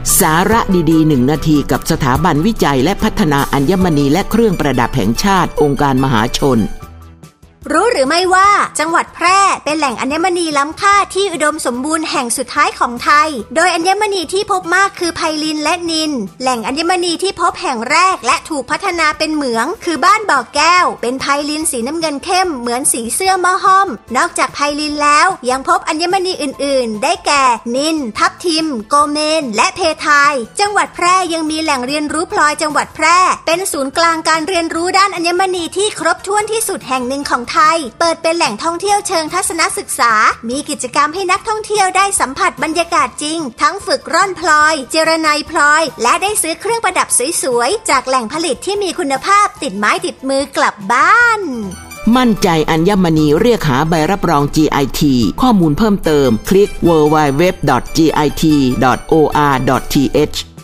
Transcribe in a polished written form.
สาระดีๆ1 นาทีกับสถาบันวิจัยและพัฒนาอัญมณีและเครื่องประดับแห่งชาติองค์การมหาชนรู้หรือไม่ว่าจังหวัดแพร่เป็นแหล่งอัญมณีล้ำค่าที่อุดมสมบูรณ์แห่งสุดท้ายของไทยโดยอัญมณีที่พบมากคือไพลินและนิลแหล่งอัญมณีที่พบแห่งแรกและถูกพัฒนาเป็นเหมืองคือบ้านบ่อแก้วเป็นไพลินสีน้ำเงินเข้มเหมือนสีเสื้อหม้อห้อมนอกจากไพลินแล้วยังพบอัญมณีอื่นๆได้แก่นิลทับทิมโกเมนและเพทายจังหวัดแพร่ยังมีแหล่งเรียนรู้พลอยจังหวัดแพร่เป็นศูนย์กลางการเรียนรู้ด้านอัญมณีที่ครบถ้วนที่สุดแห่งหนึ่งของไทยเปิดเป็นแหล่งท่องเที่ยวเชิงทัศนศึกษามีกิจกรรมให้นักท่องเที่ยวได้สัมผัสบรรยากาศจริงทั้งฝึกร่อนพลอยเจรไนพลอยและได้ซื้อเครื่องประดับสวยๆจากแหล่งผลิตที่มีคุณภาพติดไม้ติดมือกลับบ้านมั่นใจอัญมณีเรียกหาใบรับรอง GIT ข้อมูลเพิ่มเติมคลิก www.git.or.th